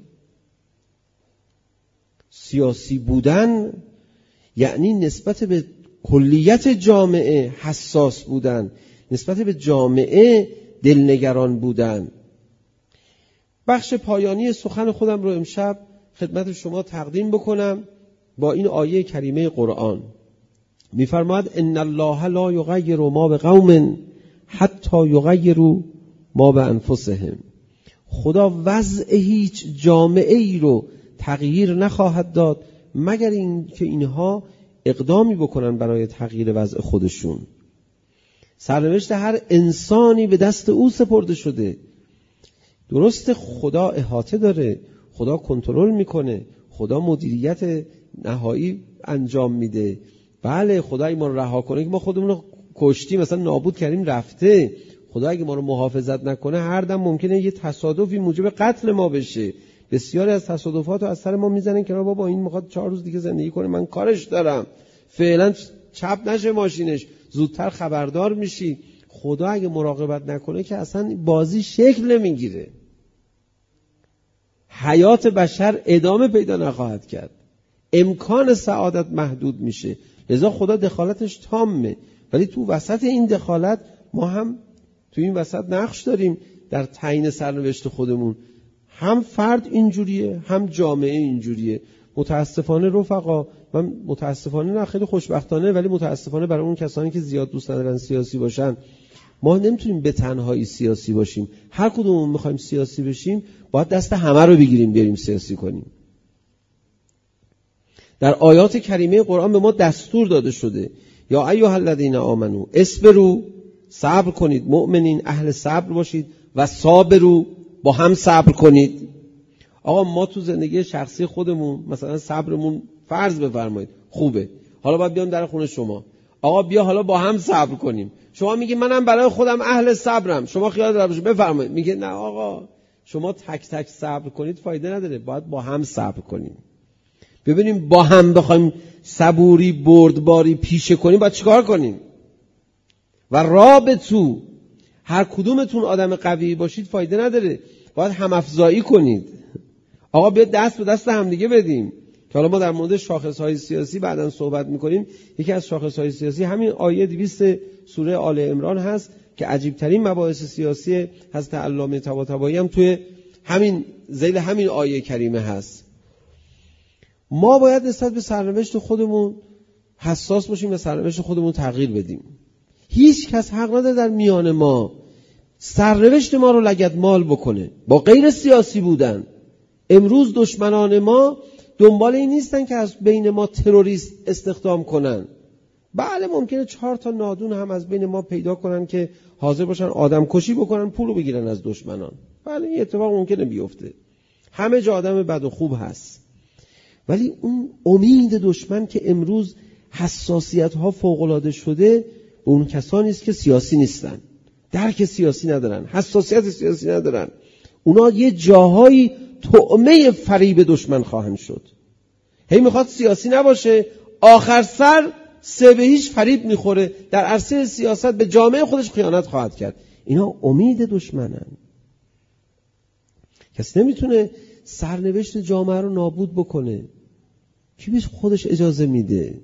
سیاسی بودن یعنی نسبت به کلیت جامعه حساس بودن، نسبت به جامعه دلنگران بودن. بخش پایانی سخن خودم رو امشب خدمت شما تقدیم بکنم با این آیه کریمه قرآن. می‌فرماید ان الله لا یغیر ما بقوم حتی یغیروا ما بانفسهم. خدا وضع هیچ جامعه ای رو تغییر نخواهد داد مگر این که اینها اقدامی بکنن برای تغییر وضع خودشون. سرنوشت هر انسانی به دست او سپرده شده. درست خدا احاطه داره، خدا کنترل میکنه، خدا مدیریت نهایی انجام میده. بله خدا اگه ما رو رها کنه که ما خودمون رو کشتیم مثلا نابود کردیم رفته، خدا اگه ما رو محافظت نکنه هر دم ممکنه یه تصادفی موجب قتل ما بشه. بسیاری از تصادفات رو از سر ما میزنن که بابا این میخواد چهار روز دیگه زندگی کنه، من کارش دارم، فعلا چپ نشه ماشینش، زودتر خبردار میشی. خدا اگه مراقبت نکنه که اصلا بازی شکل نمیگیره، حیات بشر ادامه پیدا نخواهد کرد، امکان سعادت محدود میشه. لذا خدا دخالتش تامه، ولی تو وسط این دخالت ما هم تو این وسط نقش داریم در تعیین سرنوشت خودمون. هم فرد اینجوریه هم جامعه اینجوریه. متاسفانه رفقا، من متاسفانه نه خیلی خوشبختانه، ولی متاسفانه برای اون کسانی که زیاد دوست ندارن سیاسی باشن، ما نمیتونیم به تنهایی سیاسی باشیم. هر کدوممون میخوایم سیاسی بشیم باید دست همه رو بگیریم بریم سیاسی کنیم. در آیات کریمه قرآن به ما دستور داده شده یا ایها الذین آمنو اصبروا، صبر کنید، مؤمنین اهل صبر باشید، و صابروا، با هم صبر کنید. آقا ما تو زندگی شخصی خودمون مثلا صبرمون فرض بفرمایید خوبه، حالا باید بیام در خونه شما، آقا بیا حالا با هم صبر کنیم. شما میگی منم برای خودم اهل صبرم، شما خیال داشته بفرمایید، میگه نه آقا شما تک تک صبر کنید فایده نداره، باید با هم صبر کنیم. ببینیم با هم بخوایم صبوری بردباری پیشه کنیم باید چیکار کنیم. و رابطو، هر کدومتون آدم قوی باشید فایده نداره، باید هم افزایی کنید. آقا بیا دست به دست هم دیگه بدیم. که حالا ما در مورد شاخص‌های سیاسی بعداً صحبت می‌کنیم. یکی از شاخص‌های سیاسی همین آیه دویست سوره آل عمران هست که عجیب‌ترین مباحث سیاسی حضرت علامه طباطبایی هم توی همین ذیل همین آیه کریمه هست. ما باید نسبت به سرنوشت خودمون حساس باشیم و سرنوشت خودمون تغییر بدیم. هیچ کس حق نداره در میان ما سرنوشت ما رو لگدمال بکنه با غیر سیاسی بودن. امروز دشمنان ما دنبال این نیستن که از بین ما تروریست استخدام کنن. بله ممکنه چهار تا نادون هم از بین ما پیدا کنن که حاضر باشن آدم کشی بکنن پول رو بگیرن از دشمنان. بله این اتفاق ممکنه بیفته، همه جا آدم بد و خوب هست. ولی اون امید دشمن که امروز حساسیت ها فوق‌العاده شده به اون کسانی است که سیاسی نیستن، درک سیاسی ندارن، حساسیت سیاسی ندارن. اونا یه جاهایی طعمه فریب دشمن خواهند شد. هی میخواد سیاسی نباشه، آخر سر سه به هیچ فریب میخوره، در عرصه سیاست به جامعه خودش خیانت خواهد کرد. اینا امید دشمنن. کسی نمیتونه سرنوشت جامعه رو نابود بکنه. کی بهش خودش اجازه میده؟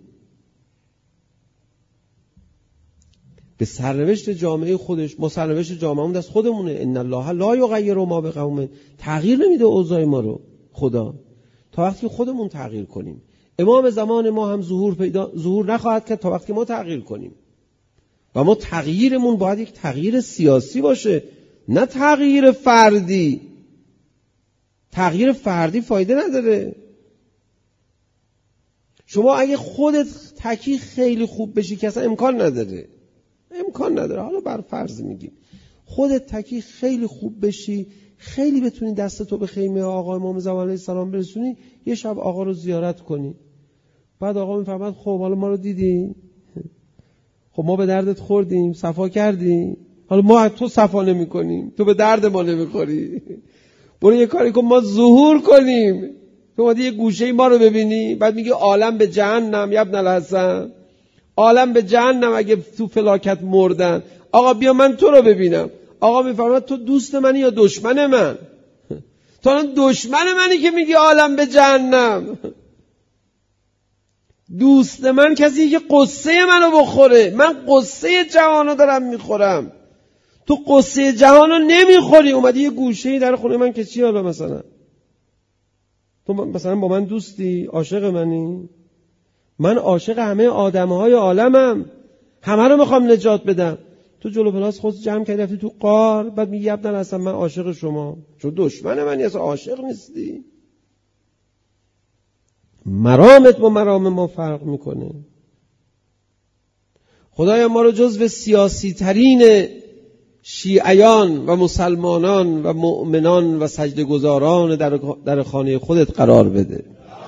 به سرنوشت جامعه خودش، ما سرنوشت جامعه‌مون دست خودمونه. ان الله لا یغیر ما بقوم، تغییر نمیده اوضاع ما رو خدا تا وقتی خودمون تغییر کنیم. امام زمان ما هم ظهور پیدا ظهور نخواهد کرد تا وقتی ما تغییر کنیم. و ما تغییرمون باید یک تغییر سیاسی باشه، نه تغییر فردی. تغییر فردی فایده نداره. شما اگه خودت تکی خیلی خوب بشی که اصلا امکان نداره، امکان نداره، حالا بر فرض میگیم خودت تکی خیلی خوب بشی، خیلی بتونی دستتو به خیمه آقا امام زمان علیه السلام برسونی، یه شب آقا رو زیارت کنی، بعد آقا میفرماد خب حالا ما رو دیدی، خب ما به دردت خوردیم، صفا کردیم، حالا ما تو صفا نمی کنیم، تو به درد ما نمیخوری، برو یه کاری کن ما ظهور کنیم. تو اومدی یه گوشه ما رو ببینی، بعد میگی عالم به جهنم یا ابن الحسن، عالم به جهنم اگه تو فلاکت مردن. آقا بیا من تو رو ببینم. آقا میفرماد تو دوست منی یا دشمن من؟ تو الان دشمن منی که میگی عالم به جهنم. دوست من کسی که قصه منو بخوره. من قصه جهانو دارم میخورم، تو قصه جهانو نمیخوری. اومدی یه گوشه‌ای در خونه من که چی؟ حالا مثلا تو مثلا با من دوستی، عاشق منی، من عاشق همه آدمهای عالمم، همه رو میخوام نجات بدم. تو جلو پلاس خودت جمع کردی رفتی تو غار، بعد میگی ابن الحسن من عاشق شما، چون دشمن منی، اصلا عاشق نیستی. مرامت با مرام ما فرق میکنه. خدایا ما رو جزو سیاسی ترین شیعیان و مسلمانان و مؤمنان و سجده‌گزاران در در خانه خودت قرار بده.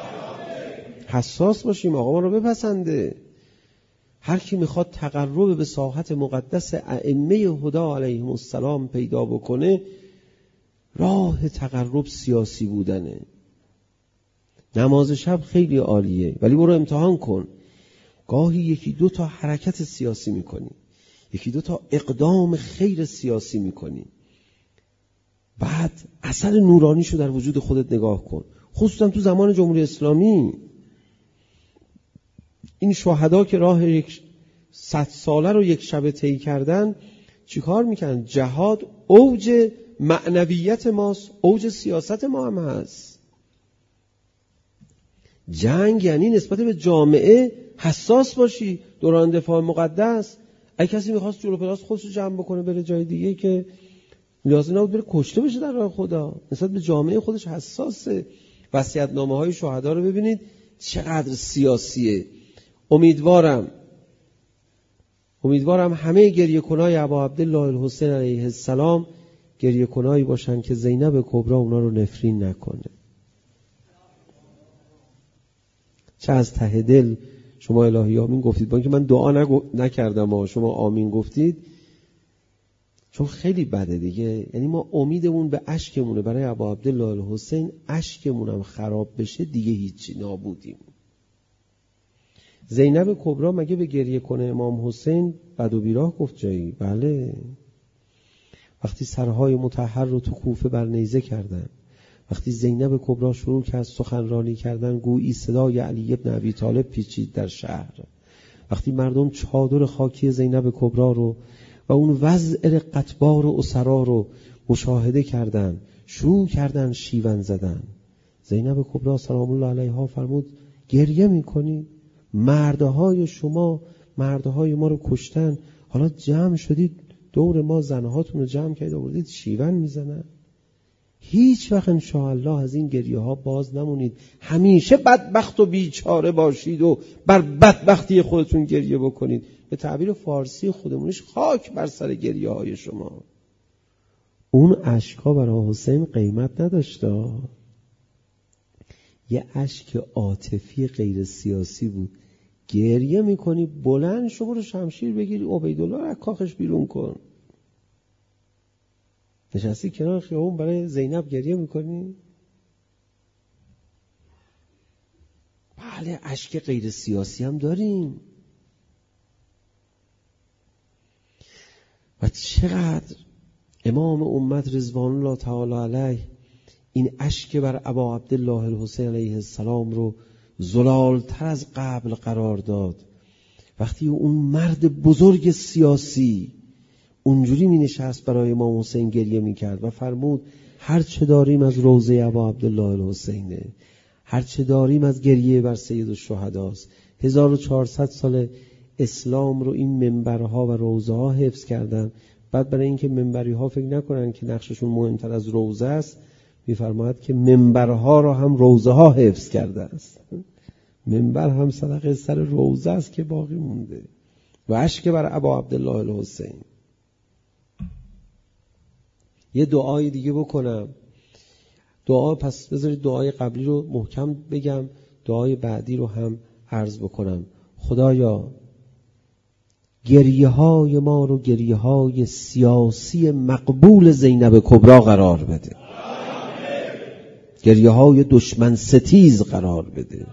حساس باشیم، آقا ما رو بپسنده. هر کی میخواد تقرب به ساحت مقدس ائمه هدی علیهم السلام پیدا بکنه، راه تقرب سیاسی بودنه. نماز شب خیلی عالیه، ولی برو امتحان کن. گاهی یکی دو تا حرکت سیاسی میکنی، یکی دو تا اقدام خیر سیاسی میکنی، بعد اثر نورانیشو در وجود خودت نگاه کن. خصوصا تو زمان جمهوری اسلامی این شهدا که راه یک صد ساله رو یک شب طی کردن، چیکار میکنن؟ جهاد اوج معنویت ماست، اوج سیاست ما هم هست. جنگ یعنی نسبت به جامعه حساس باشی. دوران دفاع مقدس اگه کسی میخواست جلو پلاس خودش رو جمع بکنه بره جای دیگه که لازم نبود بره کشته بشه در راه خدا، نسبت به جامعه خودش حساسه. وصیت‌نامه های شهدا رو ببینید چقدر سیاسیه. امیدوارم امیدوارم همه گریه کنای ابا عبدالله الحسین علیه السلام گریه کنایی باشن که زینب کبری اونا رو نفرین نکنه. چه از ته دل شما الهی آمین گفتید، با اینکه من دعا نگو... نکردم و شما آمین گفتید، چون خیلی بده دیگه. یعنی ما امیدمون به اشکمونه برای ابا عبدالله الحسین، اشکمونم خراب بشه دیگه هیچی، نابودیم. زینب کبری مگه به گریه کنه امام حسین بد و بیراه گفت جایی؟ بله. وقتی سرهای مطهر رو تو کوفه بر نیزه کردن، وقتی زینب کبری شروع کرد سخنرانی کردن، گویی صدای علی ابن ابی طالب پیچید در شهر. وقتی مردم چادر خاکی زینب کبری رو و اون وضع رقتبار و اسرا رو مشاهده کردن، شروع کردن شیون زدن. زینب کبری سلام الله علیها فرمود گریه میکنی؟ مردهای شما مردهای ما رو کشتن، حالا جمع شدید دور ما زنهاتون رو جمع کردید آوردید شیون میزنن. هیچ وقت انشاءالله از این گریه ها باز نمونید. همیشه بدبخت و بیچاره باشید و بر بدبختی خودتون گریه بکنید. به تعبیر فارسی خودمونش خاک بر سر گریه های شما. اون اشکا برای حسین قیمت نداشته. یه اشک عاطفی غیر سیاسی بود. گریه میکنی بلند شو رو شمشیر بگیری عبیدالله رو از کاخش بیرون کن. نشستی کنار خیابون برای زینب گریه میکنی؟ بله اشک غیر سیاسی هم داریم. و چقدر امام امت رضوان الله تعالی علیه این اشک بر ابا عبدالله الحسین علیه السلام رو زلالتر از قبل قرار داد. وقتی اون مرد بزرگ سیاسی اونجوری می نشست برای امام حسین گریه می کرد و فرمود هر چه داریم از روضه ابا عبدالله الحسینه، هر چه داریم از گریه بر سید الشهداست. هزار و چهارصد سال اسلام رو این منبرها و روضه ها حفظ کردن. بعد برای اینکه منبری ها فکر نکنن که نقششون مهمتر از روضه است، می‌فرماید که منبرها را هم روضه ها حفظ کرده است. منبر هم صدقه سر روضه است که باقی مونده. و اشک بر ابا عبدالله الحسین. یه دعای دیگه بکنم. دعا پس بذارید دعای قبلی رو محکم بگم، دعای بعدی رو هم عرض بکنم. خدایا گریه های ما رو گریه های سیاسی مقبول زینب کبری قرار بده، گریه های دشمن ستیز قرار بده.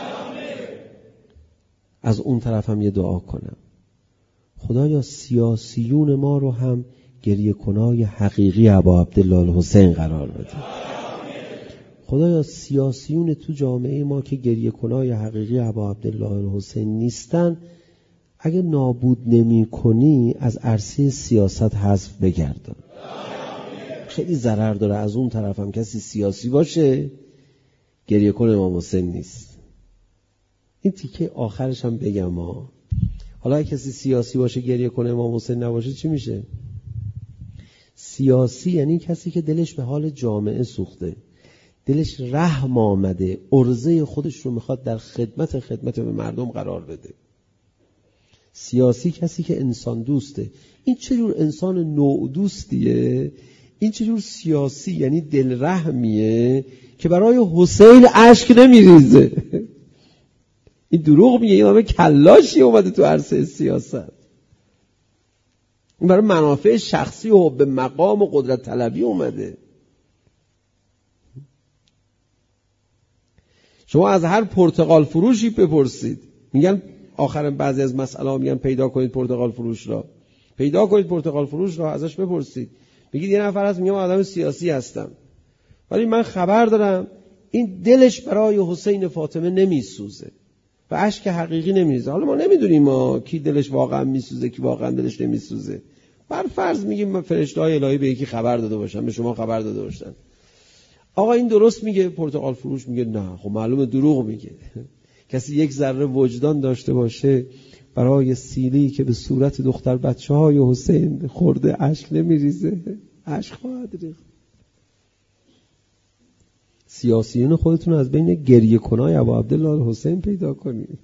از اون طرف هم یه دعا کنم، خدایا سیاسیون ما رو هم گریه کنای حقیقی ابا عبدالله الحسین قرار بده. خدایا سیاسیون تو جامعه ما که گریه کنای حقیقی ابا عبدالله الحسین نیستن، اگه نابود نمی کنی از عرصه سیاست حذف بگردن. خیلی ضرر داره از اون طرف هم کسی سیاسی باشه گریه کنه امام حسین نیست. این تیکه آخرش هم بگم ها. حالا اگه کسی سیاسی باشه گریه کنه امام حسین نباشه چی میشه؟ سیاسی یعنی کسی که دلش به حال جامعه سوخته، دلش رحم آمده، عرضه خودش رو میخواد در خدمت خدمت به مردم قرار بده. سیاسی کسی که انسان دوسته. این چه جور انسان نوع دوستیه؟ این چه جور سیاسی یعنی دل رحمیه که برای حسین اشک نمیریزه. این دروغ میگه، این همه کلاشی اومده تو عرصه سیاست. این برای منافع شخصی و حب مقام و قدرت طلبی اومده. شما از هر پرتقال فروشی بپرسید، میگن آخر بعضی از مسئله ها میگن پیدا کنید پرتقال فروش را، پیدا کنید پرتقال فروش را، ازش بپرسید. میگید یه نفر هست میگه من آدم سیاسی هستم، ولی من خبر دارم این دلش برای حسین فاطمه نمیسوزه و اشک حقیقی نمیریزه. حالا ما نمیدونیم ما کی دلش واقعا میسوزه کی واقعا دلش نمیسوزه. بر فرض میگیم فرشته‌های الهی به یکی خبر داده باشن، به شما خبر داده باشن آقا این درست میگه پرتقال فروش، میگه نه خب معلومه دروغ میگه. کسی یک ذره وجدان داشته باشه برای سیلی که به صورت دختر بچه های حسین خورده اشک نمیریزه؟ اشک خواهد ریخت. سیاسیون خودتون از بین گریه کنای ابا عبدالله الحسین پیدا کنید.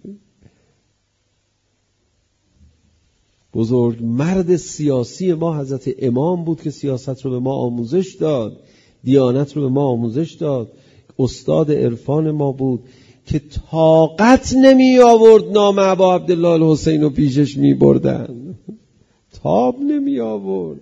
بزرگ مرد سیاسی ما حضرت امام بود که سیاست رو به ما آموزش داد، دیانت رو به ما آموزش داد، استاد عرفان ما بود که طاقت نمی آورد نام ابا عبدالله الحسین رو پیشش می بردن، تاب نمی آورد.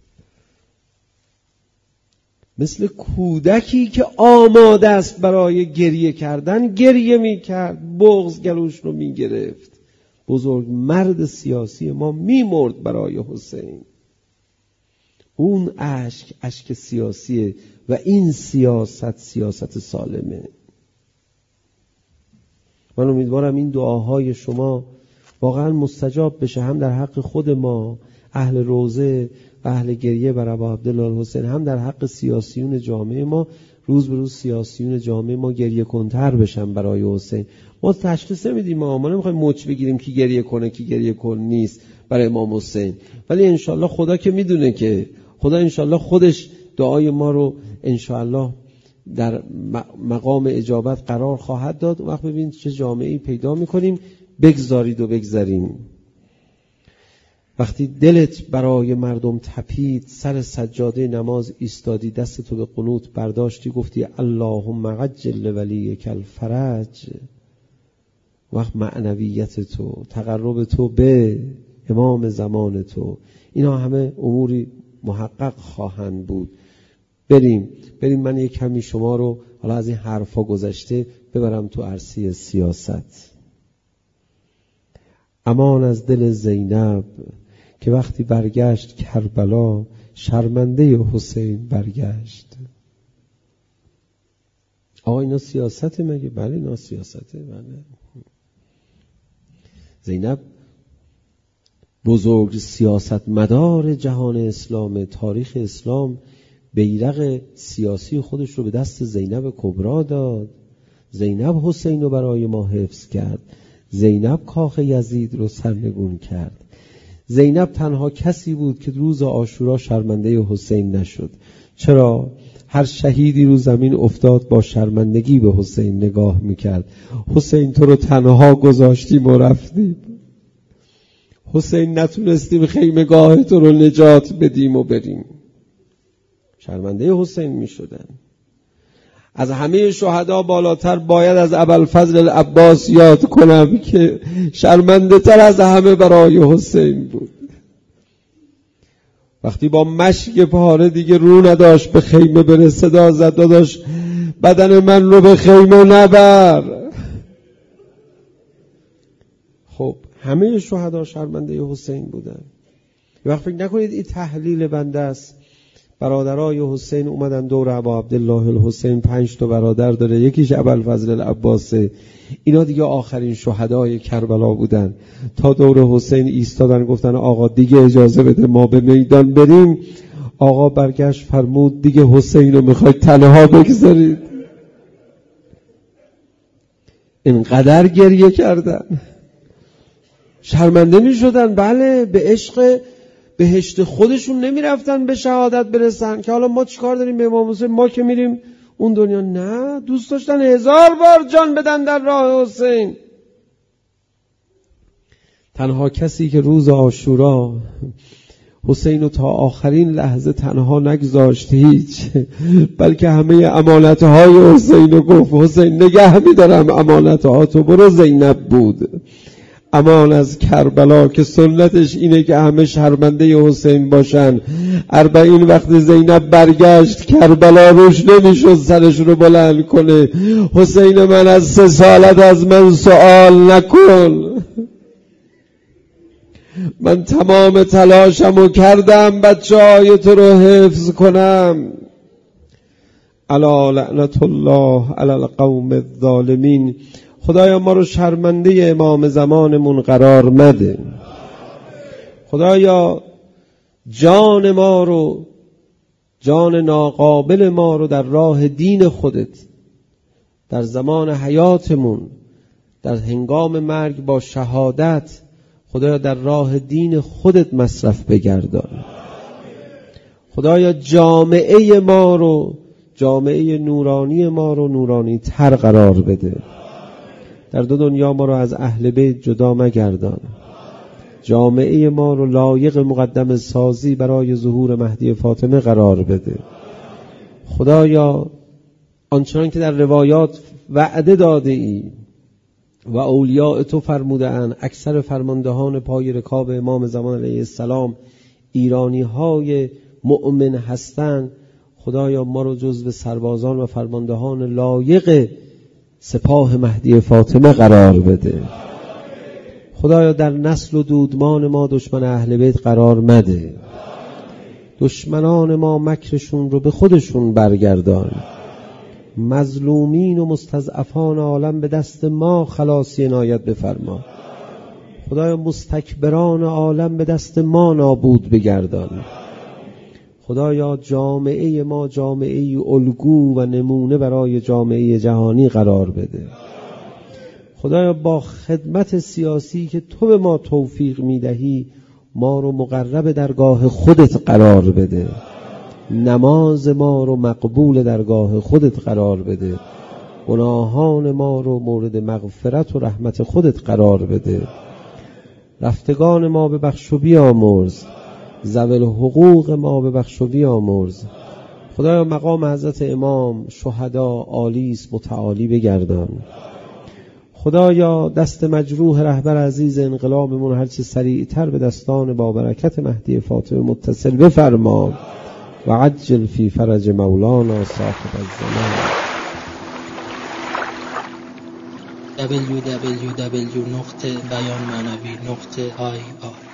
مثل کودکی که آماده است برای گریه کردن گریه می کرد، بغض گلوش رو می گرفت. بزرگ مرد سیاسی ما می مرد برای حسین. اون اشک اشک سیاسیه و این سیاست سیاست سالمه. من امیدوارم این دعاهای شما واقعا مستجاب بشه، هم در حق خود ما اهل روضه و اهل گریه بر ابا عبدالله الحسین، هم در حق سیاسیون جامعه ما. روز به روز سیاسیون جامعه ما گریه کنتر بشن برای حسین. ما تشخیص نمیدیم، ما ما نمیخوایم مچ بگیریم کی گریه کنه کی گریه کن نیست برای امام حسین، ولی انشالله خدا که میدونه که خدا انشالله خودش دعای ما رو انشالله در مقام اجابت قرار خواهد داد. وقت ببینید چه جامعه‌ای پیدا میکنیم. بگذارید و بگذاریم. وقتی دلت برای مردم تپید، سر سجاده نماز ایستادی، دستتو به قنوت برداشتی، گفتی اللهم عجل ولیک الفرج، وقت معنویت تو، تقرب تو به امام زمان تو، اینا همه اموری محقق خواهند بود. بریم بریم من یک کمی شما رو حالا از این حرفا گذشته ببرم تو عرصه سیاست. امان از دل زینب که وقتی برگشت کربلا شرمنده حسین برگشت. آقا اینا سیاسته مگه؟ بله اینا سیاسته. بله. زینب بزرگ سیاست مدار جهان اسلام، تاریخ اسلام بیرق سیاسی خودش رو به دست زینب کبرا داد. زینب حسین رو برای ما حفظ کرد. زینب کاخ یزید رو سرنگون کرد. زینب تنها کسی بود که روز عاشورا شرمنده حسین نشد. چرا؟ هر شهیدی رو زمین افتاد با شرمندگی به حسین نگاه میکرد. حسین تو رو تنها گذاشتیم و رفتیم. حسین نتونستیم خیمگاه تو رو نجات بدیم و بریم. شرمنده حسین میشدن. از همه شهدا بالاتر باید از ابوالفضل العباس یاد کنم که شرمنده تر از همه برای حسین بود. وقتی با مشک پاره دیگه رو نداشت به خیمه بره، صدا زد داداش بدن من رو به خیمه نبر. خب همه شهدا شرمنده حسین بودن. یه وقت فکر نکنید این تحلیل بنده است. برادرای حسین اومدن دور ابا عبدالله الحسین، پنج تا برادر داره، یکیش ابوالفضل العباسه. اینا دیگه آخرین شهدای کربلا بودن. تا دور حسین ایستادن گفتن آقا دیگه اجازه بده ما به میدان بریم. آقا برگشت فرمود دیگه حسین رو میخواید تنها بگذارید؟ اینقدر گریه کردن، شرمنده میشدن. بله، به عشق بهشت خودشون نمیرفتن به شهادت برسن که حالا ما چیکار داریم به امام حسین، ما که میریم اون دنیا. نه، دوست داشتن هزار بار جان بدن در راه حسین. تنها کسی که روز عاشورا حسین رو تا آخرین لحظه تنها نگذاشت هیچ، بلکه همه امانتهای حسین رو گفت حسین نگه میدارم امانتهاتو، برو زینب بود. امان از کربلا که سنتش اینه که همه شرمنده حسین باشن. اربعین وقت زینب برگشت کربلا روش نمیشد سرش رو بلند کنه. حسین من از سه سالت از من سوال نکن، من تمام تلاشمو کردم بچه های تو رو حفظ کنم. الا لعنت الله علی القوم الظالمین. خدایا ما رو شرمنده امام زمانمون قرار مده. خدایا جان ما رو، جان ناقابل ما رو در راه دین خودت در زمان حیاتمون، در هنگام مرگ با شهادت، خدایا در راه دین خودت مصرف بگردان. خدایا جامعه ما رو، جامعه نورانی ما رو نورانی تر قرار بده. در دو دنیا ما رو از اهل بیت جدا مگردان. جامعه ما رو لایق مقدم سازی برای ظهور مهدی فاطمه قرار بده. خدایا آنچنان که در روایات وعده داده ای و اولیاء تو فرموده اند، اکثر فرماندهان پای رکاب امام زمان علیه السلام ایرانی های مؤمن هستند. خدایا ما رو جزو سربازان و فرماندهان لایق سپاه مهدی فاطمه قرار بده. خدایا در نسل و دودمان ما دشمن اهل بیت قرار مده. دشمنان ما مکرشون رو به خودشون برگردان. مظلومین و مستضعفان عالم به دست ما خلاصی عنایت بفرما. خدایا مستکبران عالم به دست ما نابود بگردان. خدایا جامعه ما جامعه الگو و نمونه برای جامعه جهانی قرار بده. خدایا با خدمت سیاسی که تو به ما توفیق میدهی ما رو مقرب درگاه خودت قرار بده. نماز ما رو مقبول درگاه خودت قرار بده. گناهان ما رو مورد مغفرت و رحمت خودت قرار بده. رفتگان ما به بخش و بیامرز. ذوی حقوق ما به بخش و بیامرز. خدایا مقام حضرت امام شهدا عالیس متعالی بگردان. خدایا دست مجروح رهبر عزیز انقلابمون هرچه سریعتر به دستان با برکت مهدی فاطمه متصل بفرما و عجل فی فرج مولانا صاحب الزمان. دبلیو دبلیو دبلیو دات بیان معنوی دات آی آر